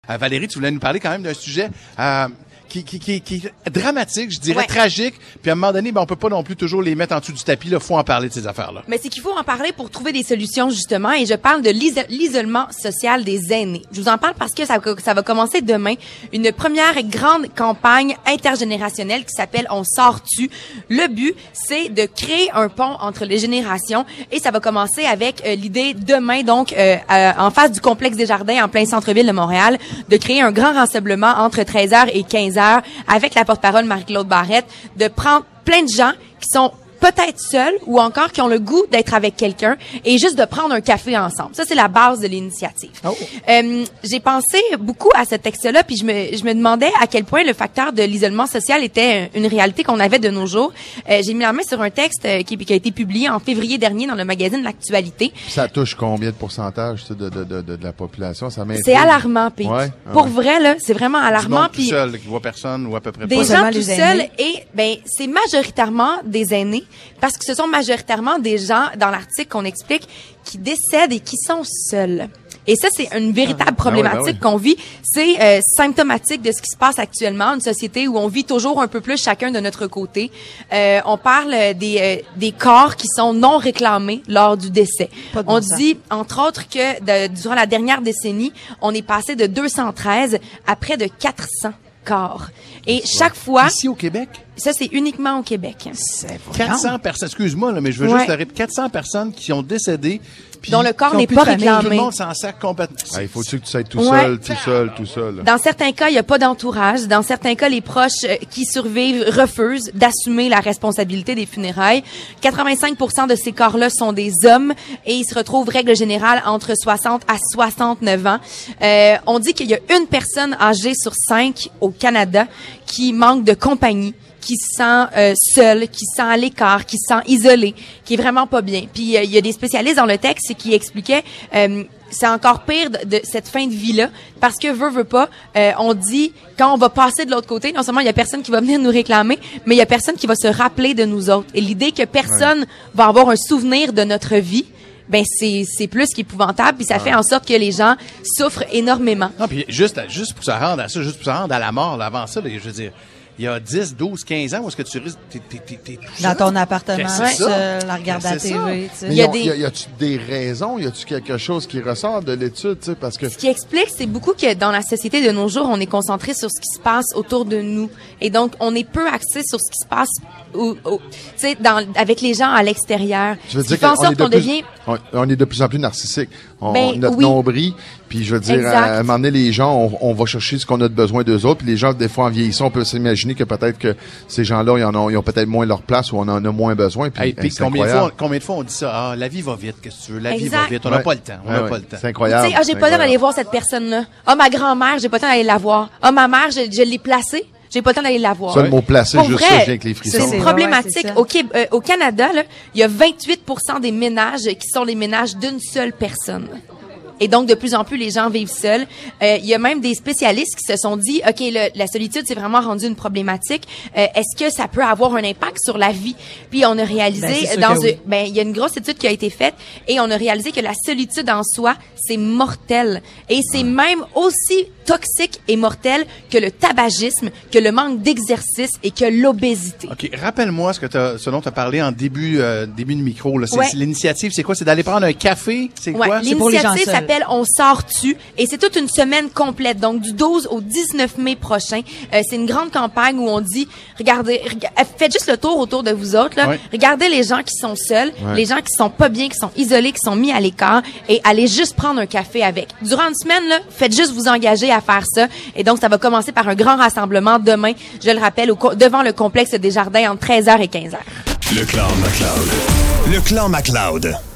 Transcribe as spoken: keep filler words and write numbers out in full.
Euh, Valérie, tu voulais nous parler quand même d'un sujet euh, qui, qui, qui, qui est dramatique, je dirais ouais. tragique. Puis à un moment donné, ben, on peut pas non plus toujours les mettre en dessous du tapis. Il faut en parler de ces affaires-là. Mais c'est qu'il faut en parler pour trouver des solutions, justement. Et je parle de l'iso- l'isolement social des aînés. Je vous en parle parce que ça, ça va commencer demain. Une première grande campagne intergénérationnelle qui s'appelle « On sort-tu ». Le but, c'est de créer un pont entre les générations. Et ça va commencer avec euh, l'idée demain, donc, euh, euh, en face du complexe des Jardins, en plein centre-ville de Montréal, de créer un grand rassemblement entre treize heures et quinze heures avec la porte-parole Marie-Claude Barrette, de prendre plein de gens qui sont peut-être seuls ou encore qui ont le goût d'être avec quelqu'un et juste de prendre un café ensemble. Ça, c'est la base de l'initiative. Oh. Euh, j'ai pensé beaucoup à ce texte-là, puis je me, je me demandais à quel point le facteur de l'isolement social était une réalité qu'on avait de nos jours. Euh, j'ai mis la main sur un texte qui, qui a été publié en février dernier dans le magazine L'Actualité. Ça touche combien de pourcentage de, de, de, de, de la population? Ça m'intrigue. C'est alarmant, Pete. Ouais? Ah Pour ouais. vrai, là, c'est vraiment alarmant. Tout seul, qui voit personne ou à peu près des pas. Des gens tout seuls et, ben, c'est majoritairement des aînés. Parce que ce sont majoritairement des gens, dans l'article qu'on explique, qui décèdent et qui sont seuls. Et ça, c'est une véritable problématique ah oui, ben oui. qu'on vit. C'est euh, symptomatique de ce qui se passe actuellement, une société où on vit toujours un peu plus chacun de notre côté. Euh, on parle des, euh, des corps qui sont non réclamés lors du décès. On bon dit, entre autres, que de, durant la dernière décennie, on est passé de deux cent treize à près de quatre cents corps. Et chaque fois... Ici au Québec? Ça, c'est uniquement au Québec. C'est quatre cents personnes, excuse-moi, là, mais je veux ouais. juste arrêter. quatre cents personnes qui ont décédé. Dont le corps n'est pas réclamé. Tout le monde s'en sac complètement. Ah, il faut-tu que tu sois tout ouais. seul, tout seul, tout seul. Dans certains cas, il n'y a pas d'entourage. Dans certains cas, les proches euh, qui survivent refusent d'assumer la responsabilité des funérailles. quatre-vingt-cinq pour cent de ces corps-là sont des hommes et ils se retrouvent, règle générale, entre soixante à soixante-neuf ans. Euh, on dit qu'il y a une personne âgée sur cinq au Canada qui manque de compagnie, qui se sent euh, seul, qui se sent à l'écart, qui se sent isolé, qui est vraiment pas bien. Puis il euh, y a des spécialistes dans le texte qui expliquaient euh, c'est encore pire de, de cette fin de vie-là parce que veut veut pas, euh, on dit quand on va passer de l'autre côté, non seulement il y a personne qui va venir nous réclamer, mais il y a personne qui va se rappeler de nous autres. Et l'idée que personne ouais. va avoir un souvenir de notre vie, ben c'est c'est plus qu'épouvantable, puis ça ah. fait en sorte que les gens souffrent énormément. Non, puis juste juste pour se rendre à ça, juste pour se rendre à la mort, là, avant ça, là, je veux dire. Il y a dix, douze, quinze ans, où est-ce que tu risques, t'es, t'es, t'es, t'es tout dans ton appartement, seul, la regarde à la T V, tu sais. Mais y a, des... y, a, y a-tu des raisons? Y a-tu quelque chose qui ressort de l'étude, tu sais, parce que... Ce qui explique, c'est beaucoup que dans la société de nos jours, on est concentré sur ce qui se passe autour de nous. Et donc, on est peu axé sur ce qui se passe ou, ou, tu sais, dans, avec les gens à l'extérieur. Je veux ce dire qui fait en sorte qu'on plus, devient... On, on est de plus en plus narcissique. On, ben, notre oui. nombril, puis je veux dire, à, à un moment donné, les gens, on, on va chercher ce qu'on a de besoin d'eux autres, puis les gens, des fois, en vieillissant, on peut s'imaginer que peut-être que ces gens-là, ils en ont, ils ont peut-être moins leur place ou on en a moins besoin. Puis, hey, puis combien, de fois, combien de fois on dit ça? Ah, la vie va vite, qu'est-ce que tu veux? La exact. vie va vite. On n'a ouais. pas le temps. On n'a ouais, pas ouais. le temps. C'est incroyable. Tu sais, ah, j'ai pas le temps d'aller voir cette personne-là. Ah, ma grand-mère, j'ai pas le temps d'aller la voir. Ah, ma mère, je, je l'ai placée. J'ai pas le temps d'aller la voir. Ça, le mot placé, Pour juste vrai, ça, je viens avec les frissons. C'est une problématique. Ouais, c'est au, euh, au Canada, là, il y a vingt-huit pour cent des ménages qui sont les ménages d'une seule personne. Et donc, de plus en plus, les gens vivent seuls. Euh, il y a même des spécialistes qui se sont dit, OK, le, la solitude, c'est vraiment rendu une problématique. Euh, est-ce que ça peut avoir un impact sur la vie? Puis, on a réalisé, ben, dans oui. ben, il y a une grosse étude qui a été faite et on a réalisé que la solitude en soi, c'est mortel. Et c'est même aussi toxique et mortel que le tabagisme, que le manque d'exercice et que l'obésité. OK. Rappelle-moi ce que t'as, ce dont tu as parlé en début, euh, début de micro, là. C'est, ouais. c'est l'initiative, c'est quoi? C'est d'aller prendre un café? C'est ouais, quoi? L'initiative c'est pour les gens seuls. On sort-tu et c'est toute une semaine complète, donc du douze au dix-neuf mai prochain. Euh, c'est une grande campagne où on dit, regardez, reg- faites juste le tour autour de vous autres, là. Ouais. Regardez les gens qui sont seuls, ouais. les gens qui sont pas bien, qui sont isolés, qui sont mis à l'écart et allez juste prendre un café avec. Durant une semaine, là, faites juste vous engager à faire ça. Et donc, ça va commencer par un grand rassemblement demain, je le rappelle, au co- devant le complexe des Jardins entre treize heures et quinze heures. Le Clan McLeod. Le Clan McLeod.